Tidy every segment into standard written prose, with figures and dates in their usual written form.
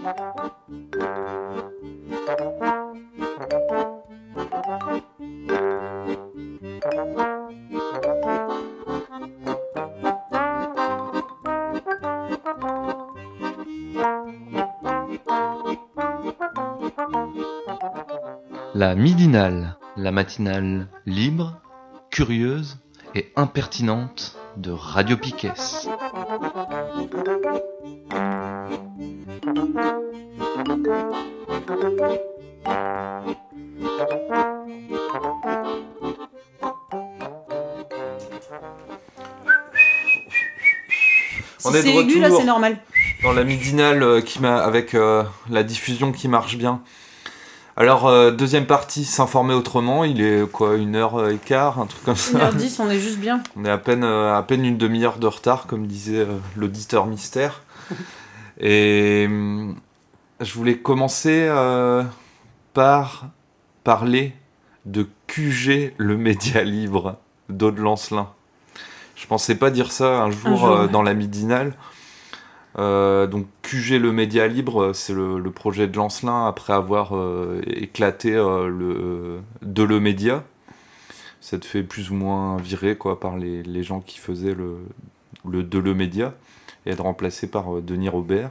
La midinale, la matinale libre, curieuse et impertinente de Radio Piquet. On est de retour aigu, là, c'est normal. Dans la midinale avec la diffusion qui marche bien. Alors, deuxième partie, s'informer autrement. Il est quoi, 1h15, un truc comme ça. 1h10, on est juste bien. On est à peine une demi-heure de retard, comme disait l'auditeur mystère. Et je voulais commencer par parler de QG, le média libre, d'Aude Lancelin. Je pensais pas dire ça un jour dans la midinale. Donc QG, le média libre, c'est le projet de Lancelin après avoir éclaté de le média. Ça te fait plus ou moins virer quoi, par les gens qui faisaient le de le média et être remplacé par Denis Robert.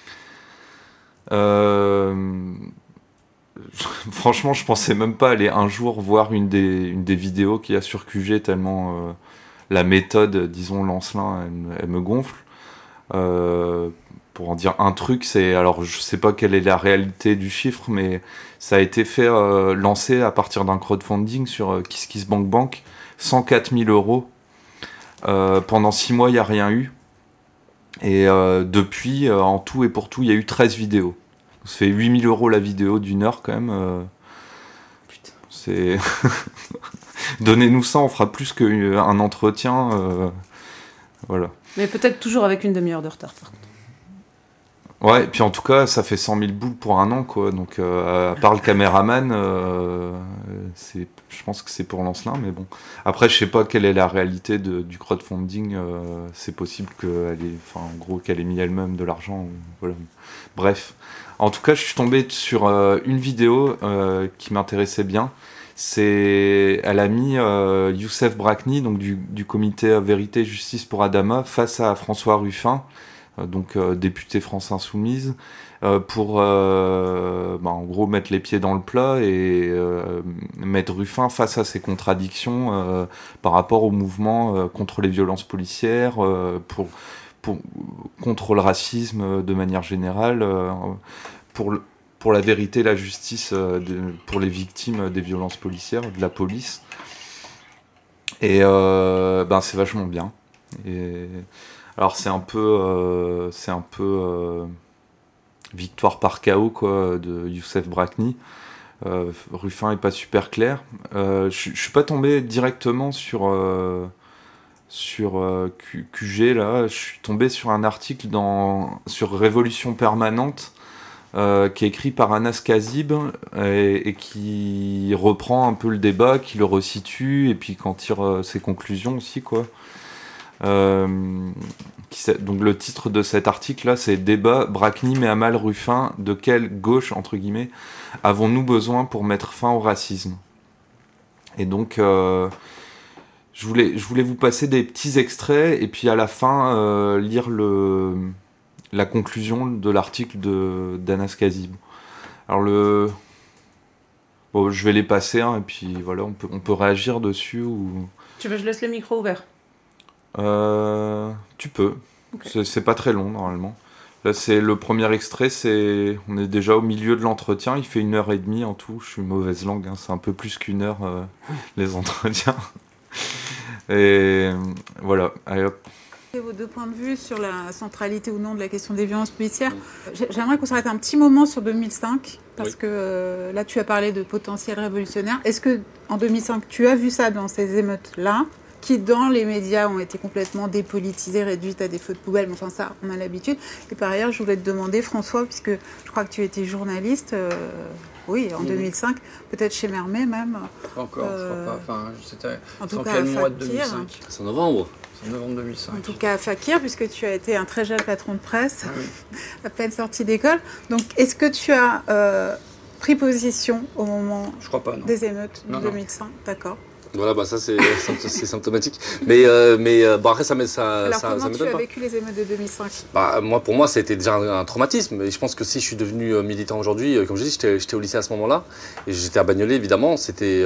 Franchement, je pensais même pas aller un jour voir une des vidéos qu'il y a sur QG tellement la méthode, disons, Lancelin, elle me gonfle. Pour en dire un truc, alors je sais pas quelle est la réalité du chiffre, mais ça a été lancé à partir d'un crowdfunding sur KissKissBankBank, 104 000 euros. Pendant 6 mois, il n'y a rien eu. Et depuis, en tout et pour tout, il y a eu 13 vidéos. Ça fait 8 000 euros la vidéo d'une heure quand même. Putain. C'est... Donnez-nous ça, on fera plus qu'un entretien. Voilà. Mais peut-être toujours avec une demi-heure de retard, par contre. Ouais, et puis en tout cas, ça fait 100 000 boules pour un an, quoi. Donc, à part le caméraman, je pense que c'est pour Lancelin, mais bon. Après, je sais pas quelle est la réalité du crowdfunding. C'est possible qu'elle ait mis elle-même de l'argent. Voilà. Bref. En tout cas, je suis tombé sur une vidéo qui m'intéressait bien. Elle a mis Youssef Brakni, donc du comité Vérité et Justice pour Adama, face à François Ruffin, donc député France Insoumise, pour en gros mettre les pieds dans le plat et mettre Ruffin face à ses contradictions par rapport au mouvement contre les violences policières, contre le racisme de manière générale, pour la vérité et la justice pour les victimes des violences policières, de la police. Et c'est vachement bien. Et alors c'est un peu victoire par chaos quoi, de Youssef Brakni. Ruffin est pas super clair. Je suis pas tombé directement sur QG là. Je suis tombé sur un article sur Révolution Permanente. Qui est écrit par Anas Kazib et qui reprend un peu le débat, qui le resitue et puis qu'en tire ses conclusions aussi quoi. Donc le titre de cet article là c'est Débat, Brakni met à mal Ruffin, de quelle gauche entre guillemets avons-nous besoin pour mettre fin au racisme. Et donc je voulais vous passer des petits extraits et puis à la fin lire la conclusion de l'article d'Anas Kazib. Alors je vais les passer et puis voilà, on peut réagir dessus ou... Tu veux que je laisse le micro ouvert ? Tu peux. Okay. C'est pas très long normalement. Là c'est le premier extrait, on est déjà au milieu de l'entretien, il fait 1h30 en tout, je suis mauvaise langue, c'est un peu plus qu'une heure les entretiens. Et voilà, allez hop. Vos deux points de vue sur la centralité ou non de la question des violences policières. J'aimerais qu'on s'arrête un petit moment sur 2005, parce que là tu as parlé de potentiel révolutionnaire. Est-ce que en 2005 tu as vu ça dans ces émeutes-là, qui dans les médias ont été complètement dépolitisées, réduites à des feux de poubelle, mais enfin ça on a l'habitude. Et par ailleurs je voulais te demander François, puisque je crois que tu étais journaliste, oui, en 2005, peut-être chez Mermet même. Pas encore, je crois pas. Enfin, c'était en tout en cas, quel mois de 2005 ? C'est en novembre. novembre 2005. En tout cas, Fakir, puisque tu as été un très jeune patron de presse, à peine sorti d'école. Donc, est-ce que tu as pris position au moment Je crois pas, non. des émeutes de Non, 2005 D'accord. Voilà, bah ça c'est symptomatique. Mais bon, après ça Alors, ça comment tu m'étonne as pas. vécu les émeutes de 2005 Bah, pour moi, c'était déjà un traumatisme. Et je pense que si je suis devenu militant aujourd'hui, comme je dis, j'étais au lycée à ce moment-là. Et j'étais à Bagnolet, évidemment. C'était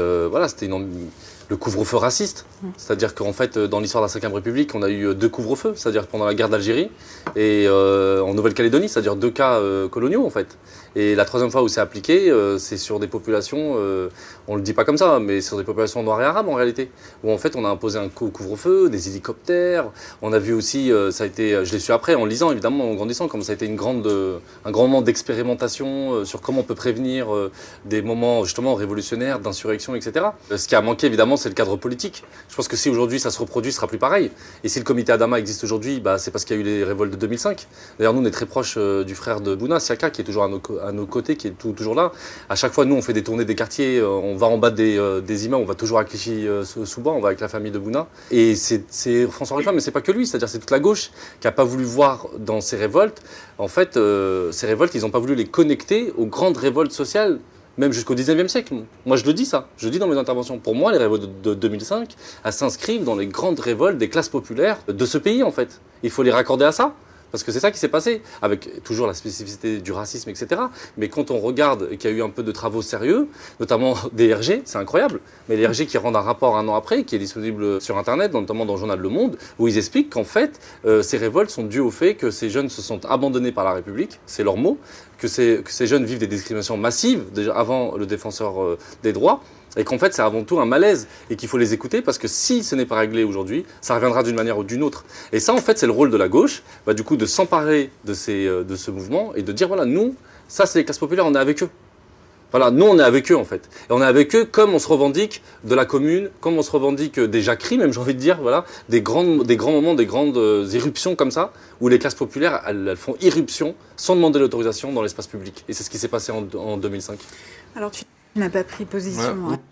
le couvre-feu raciste. C'est-à-dire qu'en fait, dans l'histoire de la Ve République, on a eu 2 couvre-feux. C'est-à-dire pendant la guerre d'Algérie et en Nouvelle-Calédonie, c'est-à-dire 2 cas coloniaux, en fait. Et la 3e fois où c'est appliqué, c'est sur des populations, on le dit pas comme ça, mais sur des populations noires et arabes en réalité. Où en fait, on a imposé un couvre-feu, des hélicoptères. On a vu aussi, ça a été, je l'ai su après, en lisant évidemment, en grandissant, comme ça a été un grand moment d'expérimentation sur comment on peut prévenir des moments justement révolutionnaires, d'insurrection, etc. Ce qui a manqué évidemment, c'est le cadre politique. Je pense que si aujourd'hui ça se reproduit, ce sera plus pareil. Et si le comité Adama existe aujourd'hui, bah, c'est parce qu'il y a eu les révoltes de 2005. D'ailleurs, nous, on est très proche du frère de Bouna, Siaka, qui est toujours à nos côtés, qui est toujours là. À chaque fois, nous, on fait des tournées des quartiers, on va en bas des immeubles, on va toujours à Clichy-sous-Bois, on va avec la famille de Bouna. Et c'est François Ruffin, mais c'est pas que lui, c'est-à-dire c'est toute la gauche qui n'a pas voulu voir dans ces révoltes. En fait, ces révoltes, ils n'ont pas voulu les connecter aux grandes révoltes sociales, même jusqu'au 19e siècle. Moi, je le dis ça, je le dis dans mes interventions. Pour moi, les révoltes de 2005, elles s'inscrivent dans les grandes révoltes des classes populaires de ce pays, en fait. Il faut les raccorder à ça. Parce que c'est ça qui s'est passé, avec toujours la spécificité du racisme, etc. Mais quand on regarde qu'il y a eu un peu de travaux sérieux, notamment des RG, c'est incroyable, mais les RG qui rendent un rapport 1 an après, qui est disponible sur Internet, notamment dans le journal Le Monde, où ils expliquent qu'en fait, ces révoltes sont dues au fait que ces jeunes se sont abandonnés par la République, c'est leur mot, que ces jeunes vivent des discriminations massives, déjà avant le défenseur des droits, et qu'en fait c'est avant tout un malaise et qu'il faut les écouter parce que si ce n'est pas réglé aujourd'hui, ça reviendra d'une manière ou d'une autre. Et ça en fait c'est le rôle de la gauche, bah, du coup de s'emparer de ce mouvement et de dire voilà nous, ça c'est les classes populaires, on est avec eux. Voilà, nous on est avec eux en fait. Et on est avec eux comme on se revendique de la commune, comme on se revendique des jacqueries même j'ai envie de dire, voilà, des grands moments, des grandes éruptions comme ça, où les classes populaires elles font irruption sans demander l'autorisation dans l'espace public. Et c'est ce qui s'est passé en 2005. Alors tu n'as pas pris position. Ouais. Hein.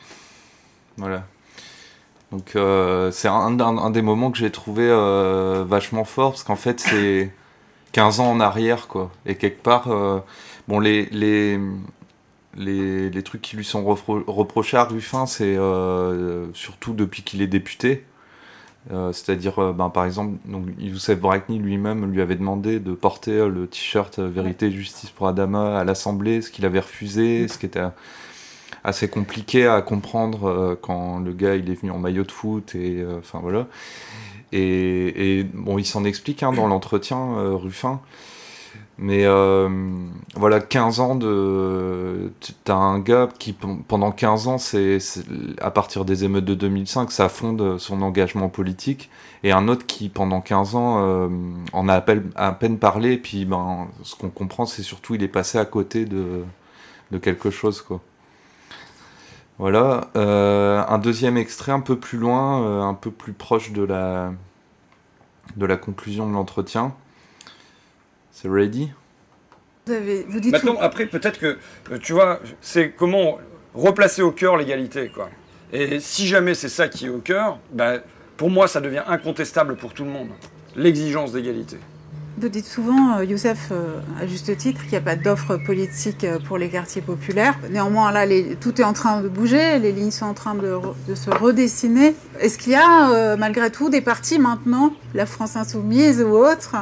Voilà. Donc c'est un des moments que j'ai trouvé vachement fort, parce qu'en fait c'est 15 ans en arrière, quoi. Et quelque part, bon, les trucs qui lui sont reprochés à Ruffin, c'est surtout depuis qu'il est député. C'est-à-dire, par exemple, donc, Youssef Brakni lui-même lui avait demandé de porter le t-shirt Vérité et Justice pour Adama à l'Assemblée, ce qu'il avait refusé, ce qui était assez compliqué à comprendre quand le gars il est venu en maillot de foot, et enfin voilà. Et bon, il s'en explique dans l'entretien, Ruffin. Mais voilà, 15 ans t'as un gars qui, pendant 15 ans, c'est à partir des émeutes de 2005, ça fonde son engagement politique. Et un autre qui, pendant 15 ans, en a à peine parlé. Puis, ce qu'on comprend, c'est surtout il est passé à côté de quelque chose, quoi. Voilà. Un deuxième extrait un peu plus loin, un peu plus proche de la conclusion de l'entretien. C'est ready? Vous dites Maintenant, après, peut-être que, tu vois, c'est comment replacer au cœur l'égalité, quoi. Et si jamais c'est ça qui est au cœur, pour moi, ça devient incontestable pour tout le monde. L'exigence d'égalité. Vous dites souvent, Youssef, à juste titre, qu'il n'y a pas d'offre politique pour les quartiers populaires. Néanmoins, là, tout est en train de bouger, les lignes sont en train de se redessiner. Est-ce qu'il y a, malgré tout, des partis maintenant, la France Insoumise ou autres,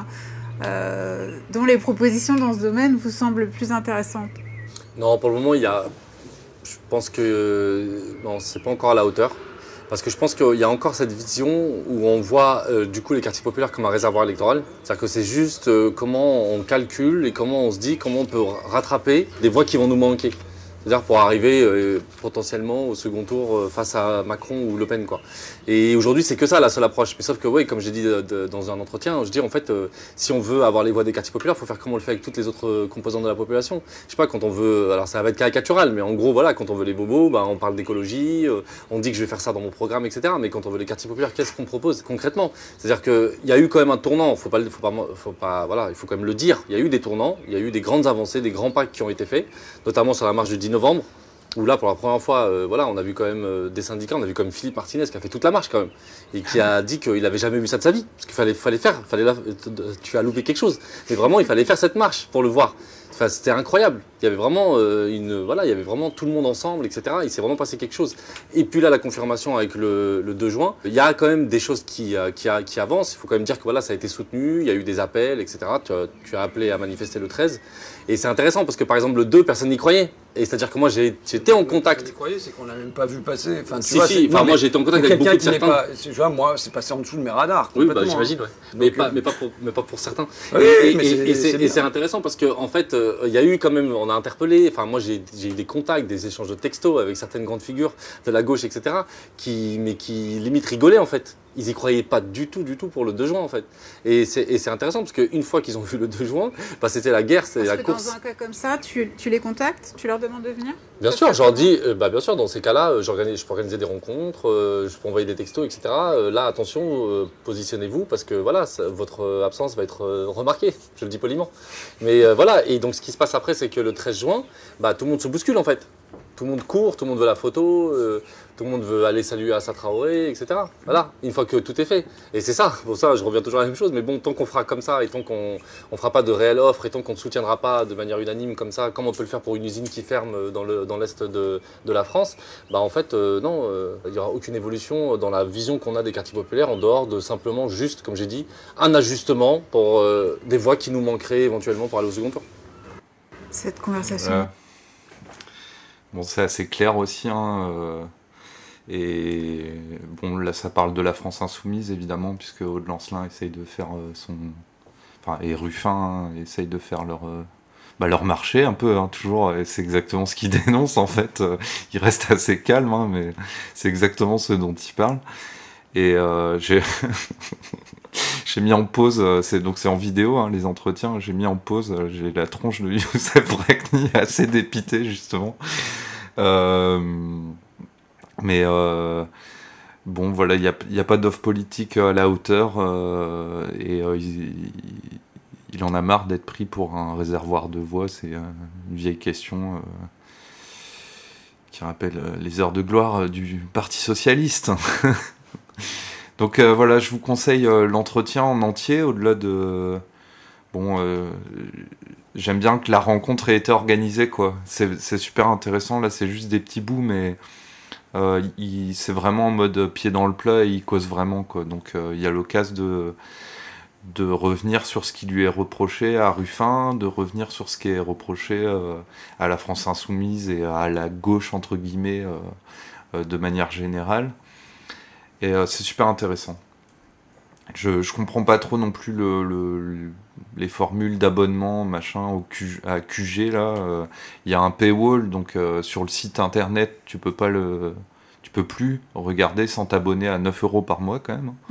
dont les propositions dans ce domaine vous semblent plus intéressantes? Non, pour le moment, je pense que non, c'est pas encore à la hauteur. Parce que je pense qu'il y a encore cette vision où on voit du coup les quartiers populaires comme un réservoir électoral. C'est-à-dire que c'est juste comment on calcule et comment on se dit, comment on peut rattraper des voix qui vont nous manquer. C'est-à-dire pour arriver potentiellement au second tour face à Macron ou Le Pen, quoi. Et aujourd'hui, c'est que ça la seule approche. Mais sauf que, oui, comme j'ai dit dans un entretien, je dis en fait, si on veut avoir les voix des quartiers populaires, il faut faire comme on le fait avec toutes les autres composantes de la population. Je sais pas, quand on veut, alors ça va être caricatural, mais en gros, voilà, quand on veut les bobos, on parle d'écologie, on dit que je vais faire ça dans mon programme, etc. Mais quand on veut les quartiers populaires, qu'est-ce qu'on propose concrètement? C'est-à-dire qu'il y a eu quand même un tournant, voilà, il faut quand même le dire. Il y a eu des tournants, il y a eu des grandes avancées, des grands pas qui ont été faits, notamment sur la marche du 10 novembre. où là, pour la première fois, on a vu quand même des syndicats, on a vu quand même Philippe Martinez qui a fait toute la marche quand même, et qui a dit qu'il n'avait jamais vu ça de sa vie, parce qu'il fallait faire, tu as loupé quelque chose. Mais vraiment, il fallait faire cette marche pour le voir. Enfin, c'était incroyable. Il y avait vraiment il y avait vraiment tout le monde ensemble, etc. Il s'est vraiment passé quelque chose. Et puis là, la confirmation avec le 2 juin, il y a quand même des choses qui avancent. Il faut quand même dire que ça a été soutenu, il y a eu des appels, etc. Tu as appelé à manifester le 13. Et c'est intéressant parce que par exemple le 2, personne n'y croyait. Et c'est-à-dire que moi j'étais en contact. Vous croyez, c'est qu'on l'a même pas vu passer. Enfin, moi j'ai été en contact avec beaucoup de certains. Tu vois, moi c'est passé en dessous de mes radars. Oui, j'imagine, ouais. Mais pas pour certains. Oui, et c'est intéressant parce que en fait, il y a eu quand même, on a interpellé. Enfin, moi j'ai eu des contacts, des échanges de textos avec certaines grandes figures de la gauche, etc. qui limite rigolaient en fait. Ils y croyaient pas du tout pour le 2 juin en fait. Et c'est intéressant parce qu'une fois qu'ils ont vu le 2 juin, c'était la guerre, c'est la course. Dans un cas comme ça, tu les contactes, tu leur demandes de venir? Bien sûr, je leur dis, bien sûr, dans ces cas-là, je peux organiser des rencontres, je peux envoyer des textos, etc. Là, attention, positionnez-vous parce que votre absence va être remarquée, je le dis poliment. Mais et donc ce qui se passe après, c'est que le 13 juin, tout le monde se bouscule en fait. Tout le monde court, tout le monde veut la photo, tout le monde veut aller saluer Assa Traoré, etc. Voilà, une fois que tout est fait. Et c'est ça, pour ça je reviens toujours à la même chose, mais bon, tant qu'on fera comme ça et tant qu'on ne fera pas de réelle offre et tant qu'on ne soutiendra pas de manière unanime comme ça, comme on peut le faire pour une usine qui ferme dans l'est de la France, en fait, non, il n'y aura aucune évolution dans la vision qu'on a des quartiers populaires en dehors de simplement juste, comme j'ai dit, un ajustement pour des voix qui nous manqueraient éventuellement pour aller au second tour. Cette conversation. Bon, c'est assez clair aussi, et bon, là ça parle de la France insoumise évidemment, puisque Aude Lancelin essaye de faire et Ruffin essaye de faire leur marché un peu, toujours, et c'est exactement ce qu'ils dénoncent en fait. Ils restent assez calmes, mais c'est exactement ce dont ils parlent. Et j'ai mis en pause, c'est en vidéo, les entretiens, j'ai mis en pause, j'ai la tronche de Youssef Brakni assez dépité justement. Mais bon, voilà, il n'y a pas d'offre politique à la hauteur, et il en a marre d'être pris pour un réservoir de voix. C'est une vieille question qui rappelle les heures de gloire du Parti Socialiste. Donc voilà, je vous conseille l'entretien en entier, au-delà de... Bon, j'aime bien que la rencontre ait été organisée, quoi. C'est super intéressant, là c'est juste des petits bouts, mais c'est vraiment en mode pied dans le plat et il cause vraiment, quoi. Donc il y a l'occasion de revenir sur ce qui lui est reproché à Ruffin, de revenir sur ce qui est reproché à la France Insoumise et à la gauche, entre guillemets, de manière générale. Et c'est super intéressant. Je comprends pas trop non plus les formules d'abonnement machin à QG là. Il y a un paywall, donc sur le site internet tu peux plus regarder sans t'abonner à 9 € par mois quand même.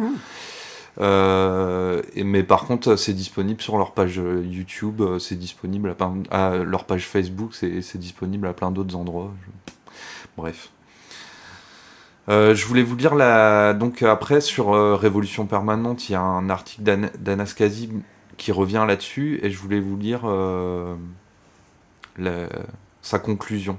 Mais par contre c'est disponible sur leur page YouTube, c'est disponible à leur page Facebook, c'est disponible à plein d'autres endroits. Bref. Je voulais vous lire donc après sur Révolution Permanente, il y a un article d'Anas Kazib qui revient là-dessus, et je voulais vous lire sa conclusion.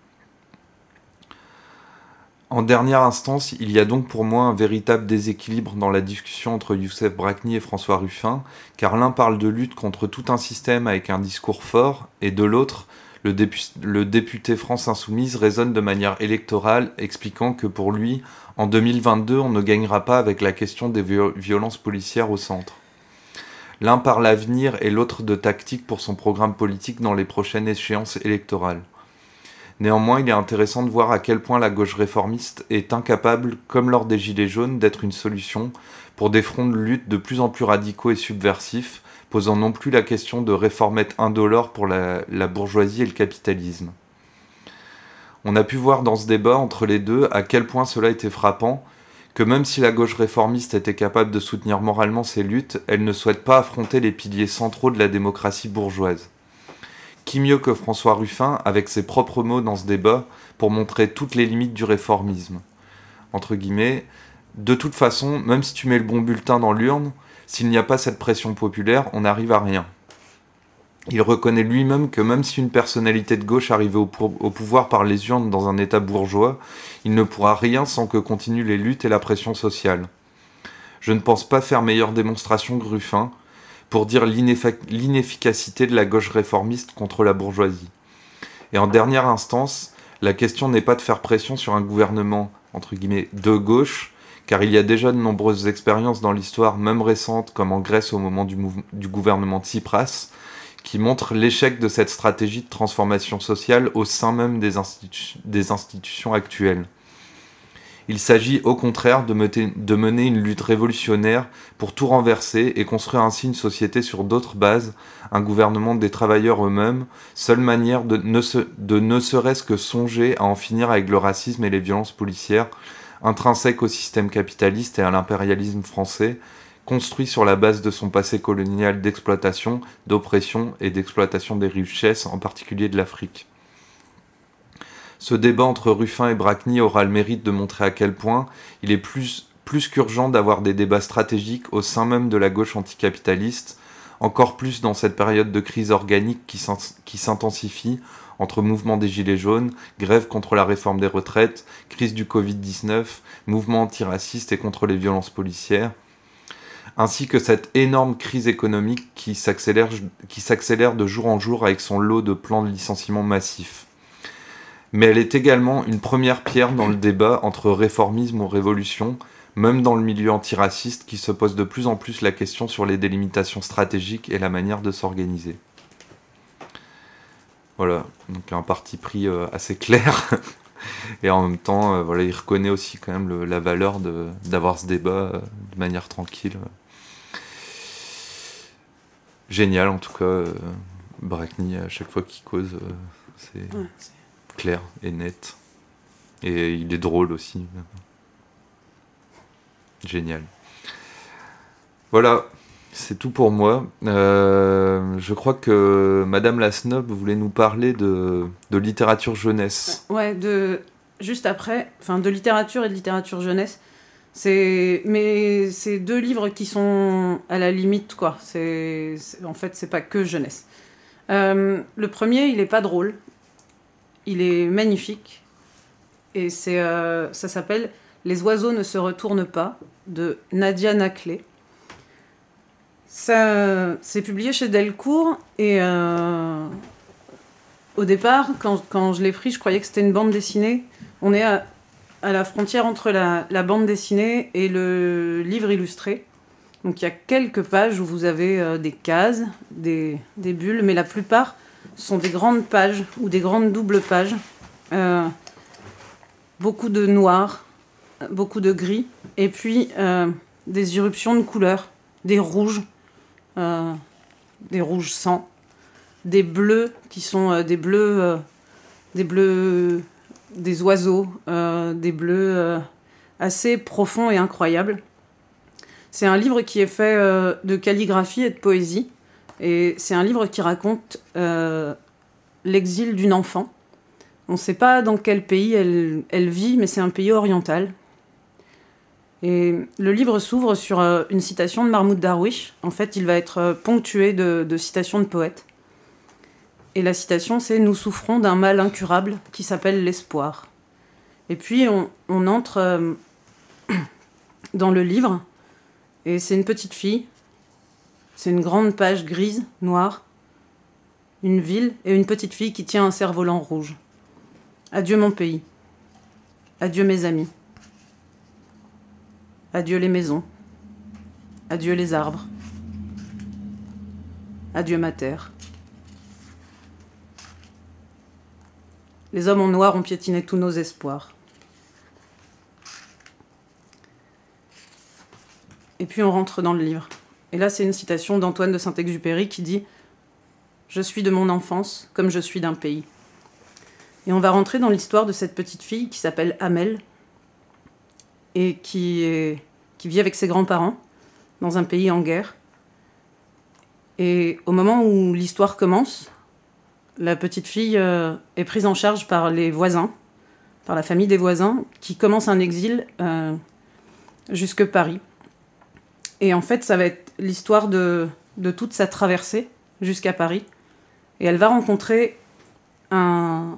En dernière instance, il y a donc pour moi un véritable déséquilibre dans la discussion entre Youssef Brakni et François Ruffin, car l'un parle de lutte contre tout un système avec un discours fort, et de l'autre, le député France Insoumise raisonne de manière électorale, expliquant que pour lui, en 2022, on ne gagnera pas avec la question des violences policières au centre. L'un parle d'avenir et l'autre de tactique pour son programme politique dans les prochaines échéances électorales. Néanmoins, il est intéressant de voir à quel point la gauche réformiste est incapable, comme lors des Gilets jaunes, d'être une solution pour des fronts de lutte de plus en plus radicaux et subversifs, posant non plus la question de réformettes indolores pour la bourgeoisie et le capitalisme. On a pu voir dans ce débat entre les deux à quel point cela était frappant, que même si la gauche réformiste était capable de soutenir moralement ces luttes, elle ne souhaite pas affronter les piliers centraux de la démocratie bourgeoise. Qui mieux que François Ruffin, avec ses propres mots dans ce débat, pour montrer toutes les limites du réformisme. Entre guillemets, de toute façon, même si tu mets le bon bulletin dans l'urne, s'il n'y a pas cette pression populaire, on n'arrive à rien. Il reconnaît lui-même que même si une personnalité de gauche arrivait au pouvoir par les urnes dans un État bourgeois, il ne pourra rien sans que continuent les luttes et la pression sociale. Je ne pense pas faire meilleure démonstration que Ruffin pour dire l'inefficacité de la gauche réformiste contre la bourgeoisie. Et en dernière instance, la question n'est pas de faire pression sur un gouvernement, entre guillemets, de gauche, car il y a déjà de nombreuses expériences dans l'histoire, même récentes, comme en Grèce au moment du gouvernement Tsipras, qui montrent l'échec de cette stratégie de transformation sociale au sein même des institutions actuelles. Il s'agit au contraire de mener une lutte révolutionnaire pour tout renverser et construire ainsi une société sur d'autres bases, un gouvernement des travailleurs eux-mêmes, seule manière de ne serait-ce que songer à en finir avec le racisme et les violences policières, intrinsèques au système capitaliste et à l'impérialisme français, construit sur la base de son passé colonial d'exploitation, d'oppression et d'exploitation des richesses, en particulier de l'Afrique. Ce débat entre Ruffin et Bracni aura le mérite de montrer à quel point il est plus qu'urgent d'avoir des débats stratégiques au sein même de la gauche anticapitaliste, encore plus dans cette période de crise organique qui s'intensifie entre mouvement des Gilets jaunes, grève contre la réforme des retraites, crise du Covid-19, mouvement antiraciste et contre les violences policières, ainsi que cette énorme crise économique qui s'accélère de jour en jour avec son lot de plans de licenciement massifs. Mais elle est également une première pierre dans le débat entre réformisme ou révolution, même dans le milieu antiraciste qui se pose de plus en plus la question sur les délimitations stratégiques et la manière de s'organiser. Voilà, donc un parti pris assez clair, et en même temps, il reconnaît aussi quand même la valeur d'avoir ce débat de manière tranquille. Génial en tout cas, Bracni à chaque fois qu'il cause, c'est clair et net, et il est drôle aussi. Génial. Voilà, c'est tout pour moi. Je crois que Madame la Snob voulait nous parler de littérature jeunesse. Ouais, juste après, de littérature et de littérature jeunesse. Mais c'est deux livres qui sont à la limite, quoi. En fait, c'est pas que jeunesse. Le premier, il est pas drôle. Il est magnifique. Et ça s'appelle « Les oiseaux ne se retournent pas » de Nadia Naclé. Ça, c'est publié chez Delcourt. Et au départ, quand je l'ai pris, je croyais que c'était une bande dessinée. On est à la frontière entre la bande dessinée et le livre illustré. Donc il y a quelques pages où vous avez des cases, des bulles, mais la plupart sont des grandes pages ou des grandes doubles pages. Beaucoup de noir, beaucoup de gris, et puis des irruptions de couleurs, des rouges sang, des bleus qui sont des bleus des oiseaux, des bleus assez profonds et incroyables. C'est un livre qui est fait de calligraphie et de poésie. Et c'est un livre qui raconte l'exil d'une enfant. On ne sait pas dans quel pays elle vit, mais c'est un pays oriental. Et le livre s'ouvre sur une citation de Mahmoud Darwish. En fait, il va être ponctué de citations de poètes. Et la citation, c'est « Nous souffrons d'un mal incurable qui s'appelle l'espoir ». Et puis, on entre dans le livre, et c'est une petite fille. C'est une grande page grise, noire, une ville et une petite fille qui tient un cerf-volant rouge. Adieu mon pays. Adieu mes amis. Adieu les maisons. Adieu les arbres. Adieu ma terre. Les hommes en noir ont piétiné tous nos espoirs. Et puis on rentre dans le livre. Et là, c'est une citation d'Antoine de Saint-Exupéry qui dit « Je suis de mon enfance comme je suis d'un pays ». Et on va rentrer dans l'histoire de cette petite fille qui s'appelle Amel et qui vit avec ses grands-parents dans un pays en guerre. Et au moment où l'histoire commence, la petite fille est prise en charge par les voisins, par la famille des voisins, qui commence un exil jusque Paris. Et en fait, ça va être l'histoire de toute sa traversée jusqu'à Paris, Et elle va rencontrer un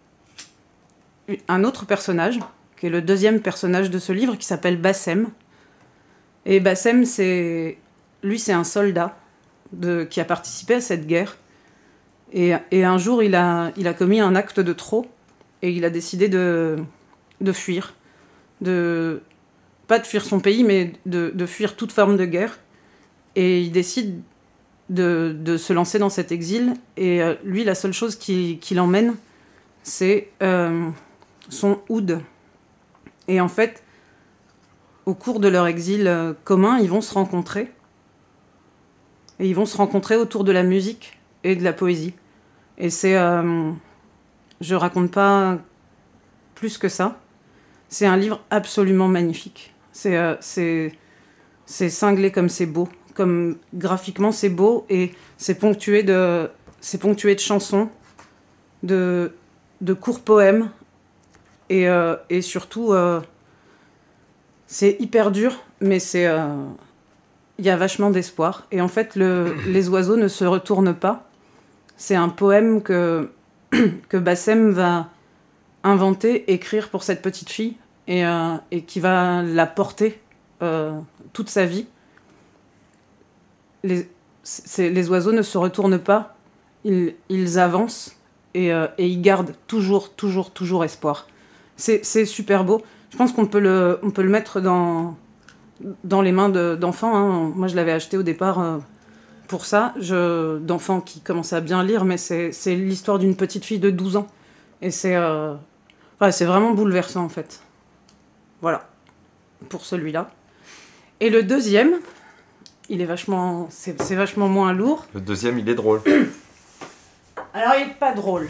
autre personnage, qui est le deuxième personnage de ce livre, qui s'appelle Bassem. Et Bassem, c'est un soldat qui a participé à cette guerre. Et un jour, il a commis un acte de trop, et il a décidé de fuir. Pas de fuir son pays, mais de fuir toute forme de guerre. Et il décide de se lancer dans cet exil. Et lui, la seule chose qui l'emmène, c'est son oud. Et en fait, au cours de leur exil commun, ils vont se rencontrer. Et ils vont se rencontrer autour de la musique et de la poésie. Et c'est... je raconte pas plus que ça. C'est un livre absolument magnifique. C'est cinglé comme c'est beau. Comme graphiquement c'est beau, et c'est ponctué de chansons, de courts poèmes, et surtout c'est hyper dur, mais il y a vachement d'espoir. Et en fait, les oiseaux ne se retournent pas. C'est un poème que Bassem va inventer, écrire pour cette petite fille, et qui va la porter toute sa vie. Les oiseaux ne se retournent pas, ils avancent, et ils gardent toujours espoir. C'est super beau. Je pense qu'on peut le mettre dans les mains d'enfants. Hein. Moi, je l'avais acheté au départ pour ça, d'enfants qui commençaient à bien lire, mais c'est l'histoire d'une petite fille de 12 ans. Et c'est vraiment bouleversant, en fait. Voilà, pour celui-là. Et le deuxième... c'est vachement moins lourd. Le deuxième, il est drôle. Alors, il n'est pas drôle.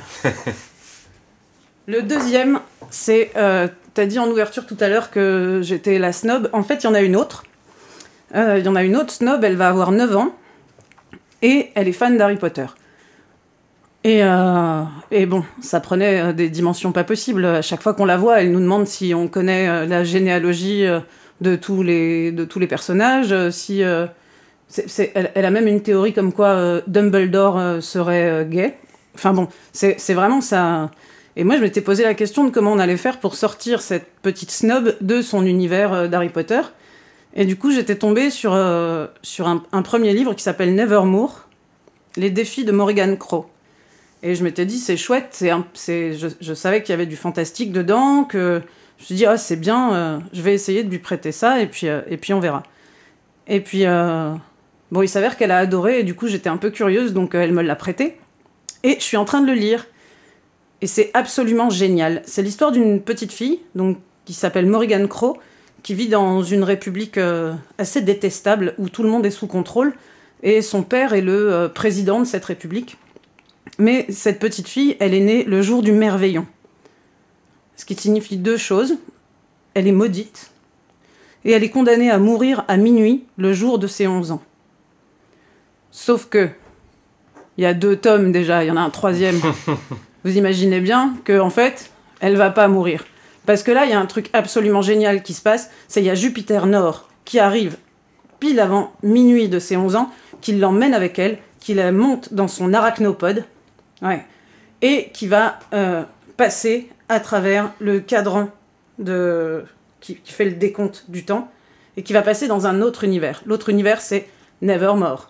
Le deuxième, c'est... t'as dit en ouverture tout à l'heure que j'étais la snob. En fait, il y en a une autre. Il y en a une autre snob, elle va avoir 9 ans. Et elle est fan d'Harry Potter. Et bon, ça prenait des dimensions pas possibles. À chaque fois qu'on la voit, elle nous demande si on connaît la généalogie de tous les personnages, si... elle a même une théorie comme quoi Dumbledore serait gay. Enfin bon, c'est vraiment ça. Et moi, je m'étais posé la question de comment on allait faire pour sortir cette petite snob de son univers d'Harry Potter. Et du coup, j'étais tombée sur un premier livre qui s'appelle Nevermore, Les défis de Morrigan Crow. Et je m'étais dit, c'est chouette, je savais qu'il y avait du fantastique dedans, que je me suis dit, c'est bien, je vais essayer de lui prêter ça, et puis on verra. Et puis... Bon, il s'avère qu'elle a adoré, et du coup, j'étais un peu curieuse, donc elle me l'a prêté. Et je suis en train de le lire. Et c'est absolument génial. C'est l'histoire d'une petite fille, donc, qui s'appelle Morrigan Crow, qui vit dans une république assez détestable, où tout le monde est sous contrôle, et son père est le président de cette république. Mais cette petite fille, elle est née le jour du Merveillon. Ce qui signifie 2 choses. Elle est maudite, et elle est condamnée à mourir à minuit, le jour de ses 11 ans. Sauf que, il y a 2 tomes déjà, il y en a un 3e. Vous imaginez bien qu'en fait, elle va pas mourir. Parce que là, il y a un truc absolument génial qui se passe, c'est qu'il y a Jupiter Nord qui arrive pile avant minuit de ses 11 ans, qui l'emmène avec elle, qui la monte dans son arachnopode, et qui va passer à travers le cadran qui fait le décompte du temps, et qui va passer dans un autre univers. L'autre univers, c'est Nevermore.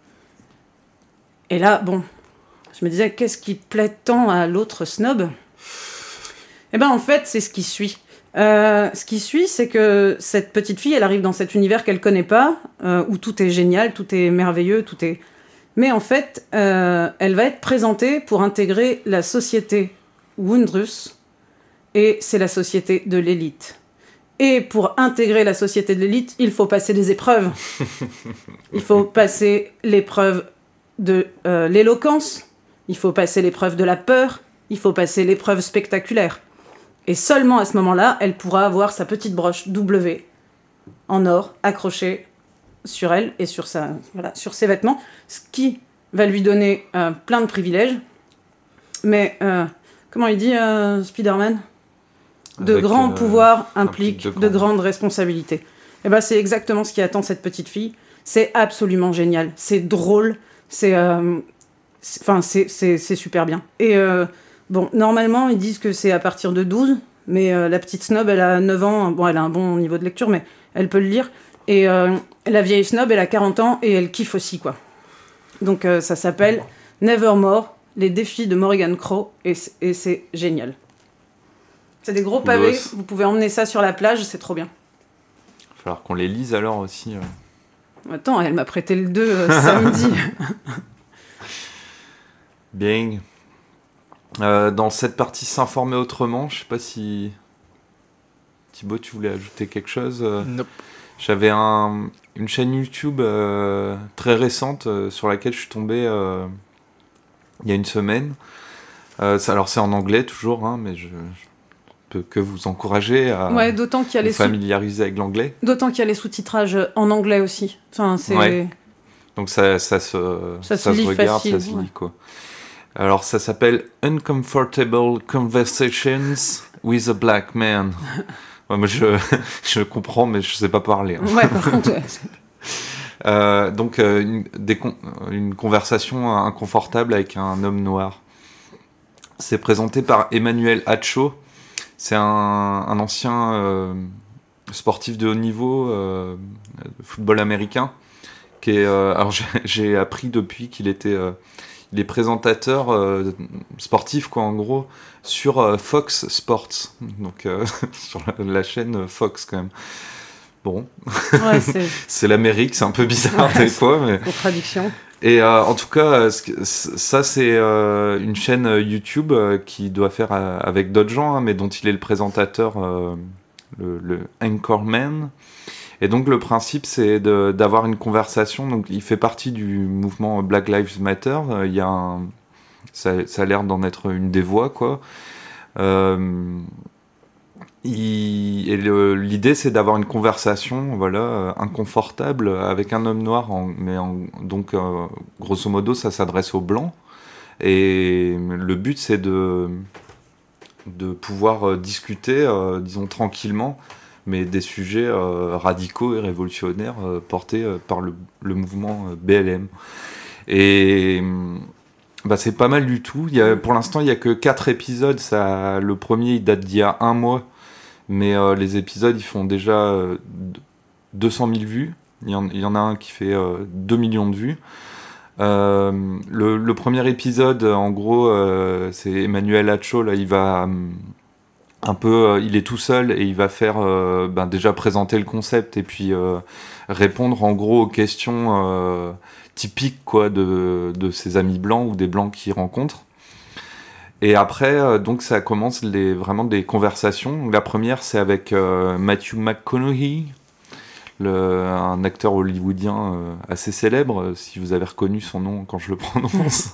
Et là, bon, je me disais, qu'est-ce qui plaît tant à l'autre snob ? Eh ben, en fait, c'est ce qui suit. Ce qui suit, c'est que cette petite fille, elle arrive dans cet univers qu'elle connaît pas, où tout est génial, tout est merveilleux, tout est... Mais en fait, elle va être présentée pour intégrer la société Wondrous, et c'est la société de l'élite. Et pour intégrer la société de l'élite, il faut passer des épreuves. Il faut passer l'épreuve de l'éloquence, il faut passer l'épreuve de la peur, il faut passer l'épreuve spectaculaire. Et seulement à ce moment-là, elle pourra avoir sa petite broche W en or accrochée sur elle et sur ses vêtements, ce qui va lui donner plein de privilèges. Mais, comment il dit Spider-Man ? De grands pouvoirs impliquent de grandes responsabilités. Et ben, c'est exactement ce qui attend cette petite fille. C'est absolument génial. C'est drôle. C'est c'est super bien. Et bon, normalement, ils disent que c'est à partir de 12, mais la petite snob, elle a 9 ans. Bon, elle a un bon niveau de lecture, mais elle peut le lire. Et la vieille snob, elle a 40 ans et elle kiffe aussi, quoi. Donc ça s'appelle Nevermore, les défis de Morrigan Crow, et c'est génial. C'est des gros pavés, vous pouvez emmener ça sur la plage, c'est trop bien. Il va falloir qu'on les lise alors aussi. Attends, elle m'a prêté le 2 samedi. Bien. Dans cette partie s'informer autrement, je sais pas si Thibaut, tu voulais ajouter quelque chose. Nope. J'avais une chaîne YouTube très récente sur laquelle je suis tombé il y a une semaine. Alors c'est en anglais toujours, hein, mais je peux que vous encourager à d'autant qu'il y a vous familiariser avec l'anglais. D'autant qu'il y a les sous-titrages en anglais aussi. Enfin, c'est... Ouais. Donc ça se regarde, facile, ça se lit, quoi. Alors ça s'appelle Uncomfortable Conversations with a Black Man. Ouais, moi je comprends, mais je sais pas parler. Hein. Ouais, par contre. Donc une conversation inconfortable avec un homme noir. C'est présenté par Emmanuel Acho. C'est un ancien sportif de haut niveau, football américain, qui est. Alors j'ai appris depuis qu'il était. Il est présentateur sportif, quoi, en gros, sur Fox Sports, donc sur la chaîne Fox, quand même. Bon, Ouais, c'est l'Amérique, c'est un peu bizarre des fois, mais... Contradiction. Et en tout cas, ça c'est une chaîne YouTube qu'il doit faire avec d'autres gens, hein, mais dont il est le présentateur, le Anchorman. Et donc le principe, c'est d'avoir une conversation. Donc il fait partie du mouvement Black Lives Matter. Ça a l'air d'en être une des voix, quoi. L'idée, c'est d'avoir une conversation, voilà, inconfortable avec un homme noir. Donc grosso modo, ça s'adresse aux blancs. Et le but, c'est de pouvoir discuter, disons tranquillement, mais des sujets radicaux et révolutionnaires portés par le mouvement BLM. Et c'est pas mal du tout. Pour l'instant, il n'y a que 4 épisodes. Le premier, il date d'il y a 1 mois. Mais les épisodes, ils font déjà 200 000 vues. Il y en a un qui fait 2 millions de vues. Le premier épisode, en gros, c'est Emmanuel Acho. Là, il va... il est tout seul et il va faire déjà présenter le concept et puis répondre en gros aux questions typiques, quoi, de ses amis blancs ou des blancs qu'il rencontre. Et après, donc ça commence vraiment des conversations. Donc, la première, c'est avec Matthew McConaughey, un acteur hollywoodien assez célèbre, si vous avez reconnu son nom quand je le prononce.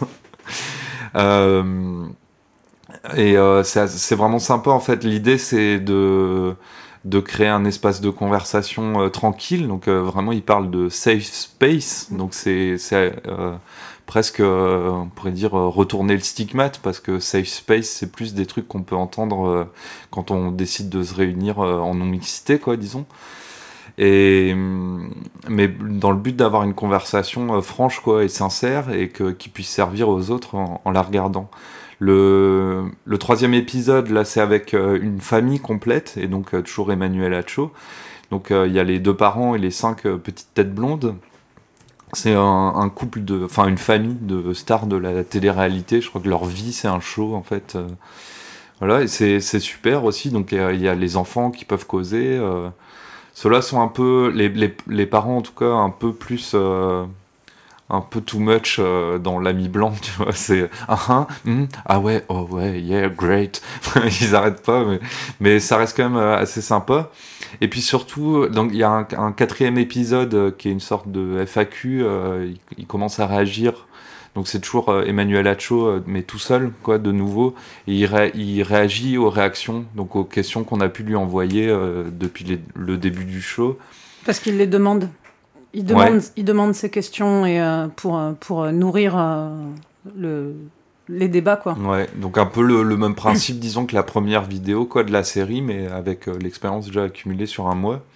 C'est vraiment sympa, en fait. L'idée, c'est de créer un espace de conversation tranquille. Donc vraiment, il parle de safe space. Donc c'est presque, on pourrait dire, retourner le stigmate, parce que safe space, c'est plus des trucs qu'on peut entendre quand on décide de se réunir en non-mixité, quoi, disons. Mais dans le but d'avoir une conversation franche, quoi, et sincère, et qui puisse servir aux autres en la regardant. Le troisième épisode, là, c'est avec une famille complète, et donc toujours Emmanuel Acho. Donc il y a les 2 parents et les 5 petites têtes blondes. C'est un couple une famille de stars de la télé-réalité. Je crois que leur vie, c'est un show, en fait. Voilà, et c'est super aussi. Donc il y a les enfants qui peuvent causer. Ceux-là sont un peu, les parents en tout cas, un peu plus... un peu too much dans l'ami blanc, tu vois, c'est ah ouais, oh ouais, yeah, great. Ils arrêtent pas, mais ça reste quand même assez sympa. Et puis surtout, donc il y a un 4e épisode qui est une sorte de FAQ, il commence à réagir. Donc c'est toujours Emmanuel Acho, mais tout seul, quoi, de nouveau. Et il réagit aux réactions, donc aux questions qu'on a pu lui envoyer depuis le début du show. Parce qu'il les demande. Il demande ces questions et pour nourrir les débats, quoi. Ouais, donc un peu le même principe, disons, que la première vidéo, quoi, de la série, mais avec l'expérience déjà accumulée sur 1 mois.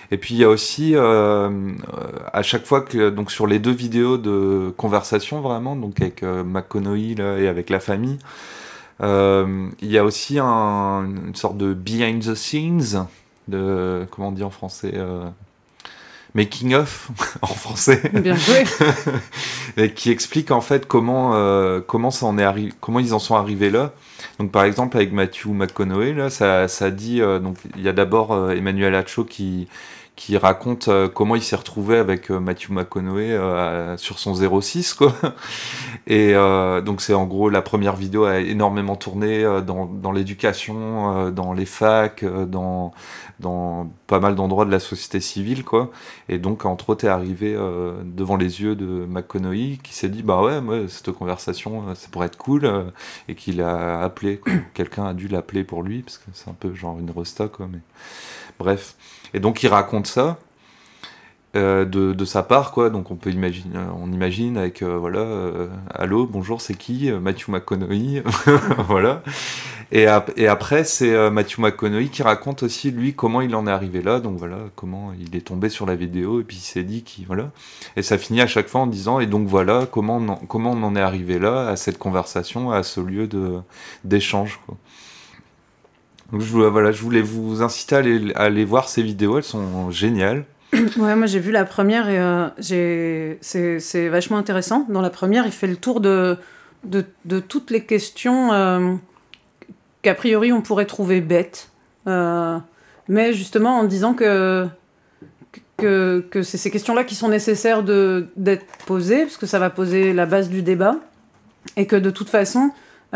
Et puis il y a aussi à chaque fois que donc sur les 2 vidéos de conversation vraiment, donc avec McConaughey là, et avec la famille, il y a aussi une sorte de behind the scenes, de comment on dit en français, making of en français, Bien joué. et qui explique en fait comment comment ils en sont arrivés là. Donc par exemple avec Matthew McConaughey là, ça dit donc il y a d'abord Emmanuel Acho qui raconte comment il s'est retrouvé avec Matthew McConaughey sur son 06 quoi. Et donc c'est en gros la première vidéo a énormément tourné dans l'éducation, dans les facs, dans pas mal d'endroits de la société civile quoi. Et donc entre autres est arrivé devant les yeux de McConaughey qui s'est dit bah ouais moi cette conversation ça pourrait être cool et qu'il a appelé quoi. Quelqu'un a dû l'appeler pour lui parce que c'est un peu genre une resta quoi, mais bref. Et donc il raconte ça de sa part quoi, donc on imagine avec allô bonjour c'est qui Matthew McConaughey voilà. Et après c'est Matthew McConaughey qui raconte aussi lui comment il en est arrivé là, donc voilà comment il est tombé sur la vidéo et puis il s'est dit voilà, et ça finit à chaque fois en disant et donc voilà comment on en est arrivé là à cette conversation, à ce lieu d'échange quoi. Donc je voulais vous inciter à aller voir ces vidéos, elles sont géniales. Ouais, moi j'ai vu la première et c'est vachement intéressant. Dans la première, il fait le tour de toutes les questions qu'a priori on pourrait trouver bêtes, mais justement en disant que c'est ces questions-là qui sont nécessaires d'être posées, parce que ça va poser la base du débat, et que de toute façon,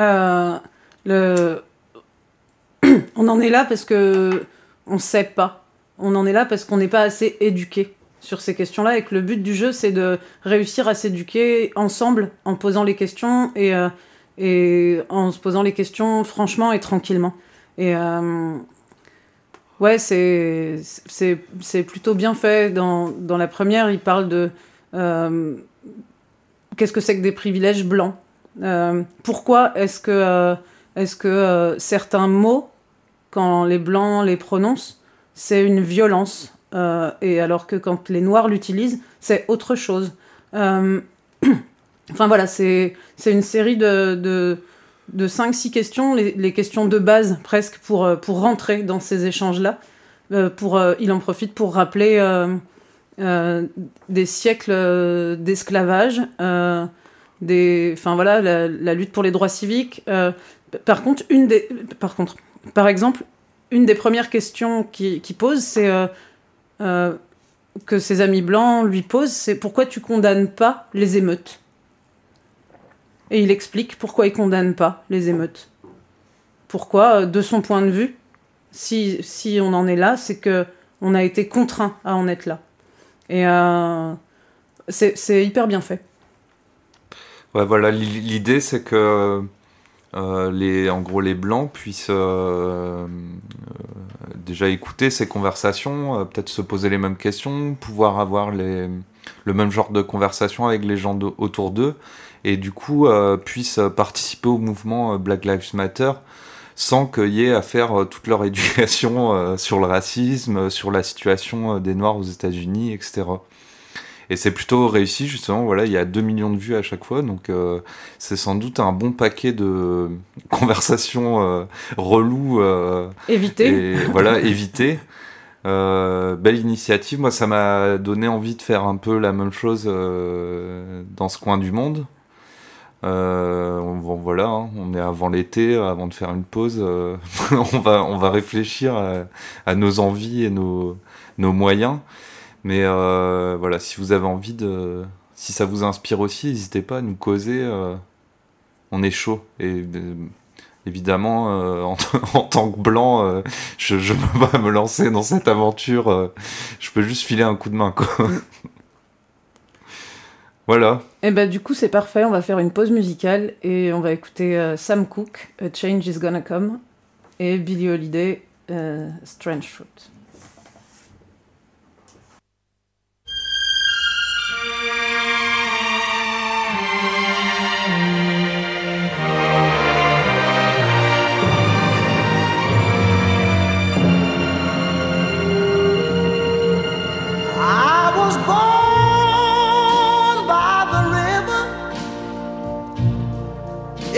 on en est là parce que on sait pas. On en est là parce qu'on n'est pas assez éduqué sur ces questions-là et que le but du jeu, c'est de réussir à s'éduquer ensemble en posant les questions et en se posant les questions franchement et tranquillement. Et ouais, c'est plutôt bien fait. Dans la première, il parle de qu'est-ce que c'est que des privilèges blancs. Pourquoi est-ce que certains mots, quand les blancs les prononcent, c'est une violence, et alors que quand les noirs l'utilisent, c'est autre chose. Enfin voilà, c'est une série de 5-6 questions, les questions de base presque pour rentrer dans ces échanges-là. Il en profite pour rappeler des siècles d'esclavage, enfin voilà, la lutte pour les droits civiques. Par exemple, une des premières questions qu'il pose, c'est que ses amis blancs lui posent, c'est pourquoi tu condamnes pas les émeutes ? Et il explique pourquoi il condamne pas les émeutes. Pourquoi, de son point de vue, si on en est là, c'est que on a été contraint à en être là. Et c'est hyper bien fait. Ouais, voilà, l'idée c'est que en gros les blancs puissent déjà écouter ces conversations, peut-être se poser les mêmes questions, pouvoir avoir le même genre de conversation avec les gens autour d'eux, et du coup puissent participer au mouvement Black Lives Matter sans qu'il y ait à faire toute leur éducation sur le racisme, sur la situation des Noirs aux États-Unis, etc. Et c'est plutôt réussi, justement, voilà, il y a 2 millions de vues à chaque fois, donc c'est sans doute un bon paquet de conversations reloues. Éviter. Et voilà, éviter. Belle initiative, moi ça m'a donné envie de faire un peu la même chose dans ce coin du monde. Voilà, hein, on est avant l'été, avant de faire une pause, on va réfléchir à nos envies et nos moyens. Mais voilà, si vous avez envie si ça vous inspire aussi, n'hésitez pas à nous causer. On est chaud. Et évidemment, en tant que blanc, je ne peux pas me lancer dans cette aventure. Je peux juste filer un coup de main, quoi. Voilà. Et bah du coup c'est parfait, on va faire une pause musicale et on va écouter Sam Cooke, A Change Is Gonna Come, et Billie Holiday, Strange Fruit.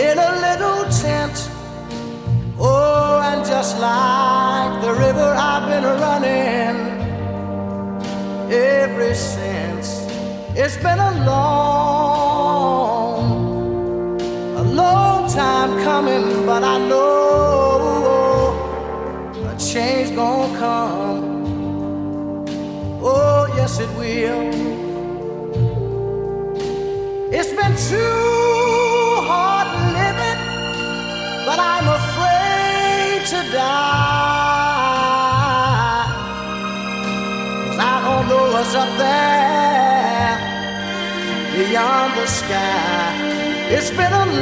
in a little tent. Oh, and just like the river I've been running ever since. It's been a long time coming, but I know a change gonna come. Oh, yes it will. It's been too hard living, but I'm afraid to die. 'Cause I don't know what's up there beyond the sky. It's been a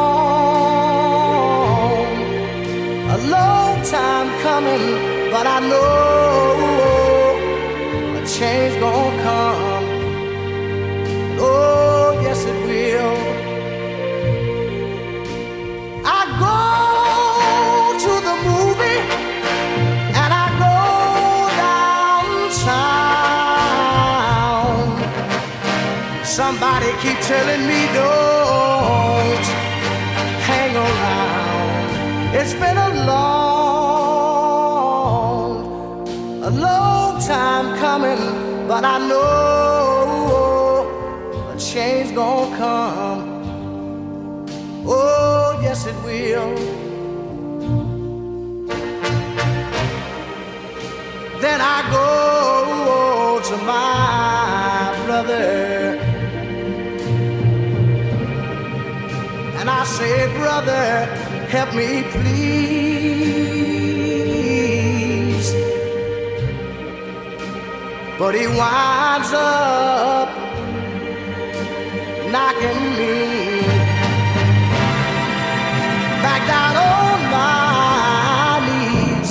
long time coming, but I know a change gonna come. Oh, yes it will. I go to the movie and I go downtown. Somebody keep telling me don't hang around. It's been a long time coming, but I know a change gonna come. Oh, yes it will. Then I go to my brother and I say, brother, help me please. But he winds up knocking me back down on my knees.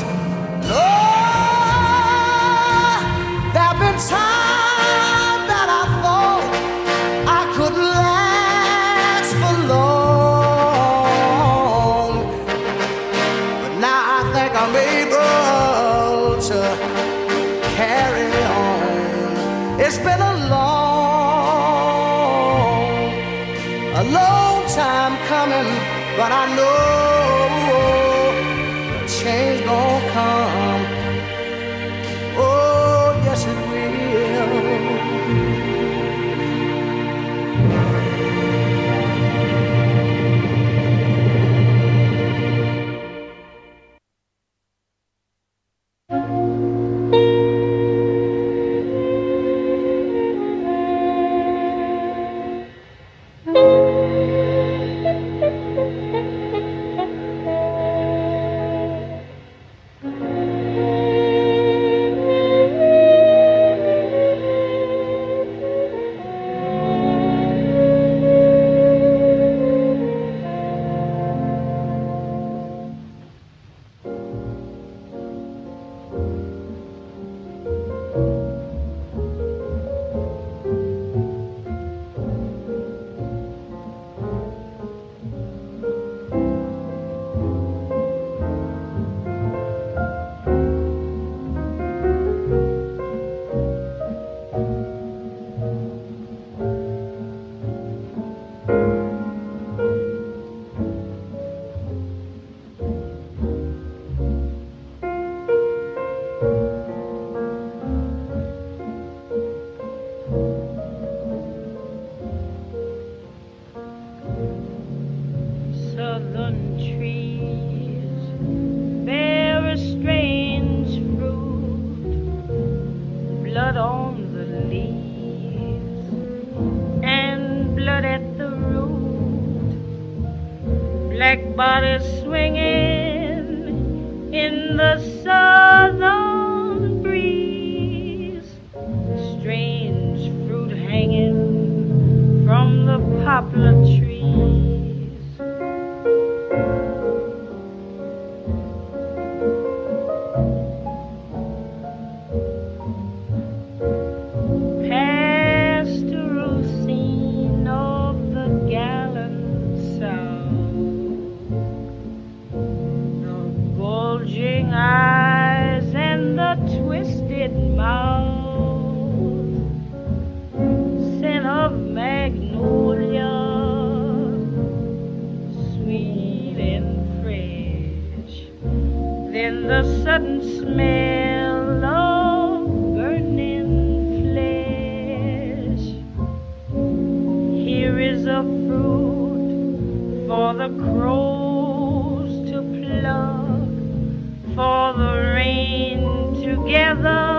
Lord, there've been times that I thought I could last for long, but now I think I'm able to carry on. It's been a long time coming, but I know a change gonna come. Oh, yes it will. Black bodies swinging in the southern breeze, strange fruit hanging from the poplar trees. Pastoral scene of the gallant South, the bulging eyes and the twisted mouth, scent of magnolia the sudden smell of burning flesh. Here is a fruit for the crows to pluck, for the rain to gather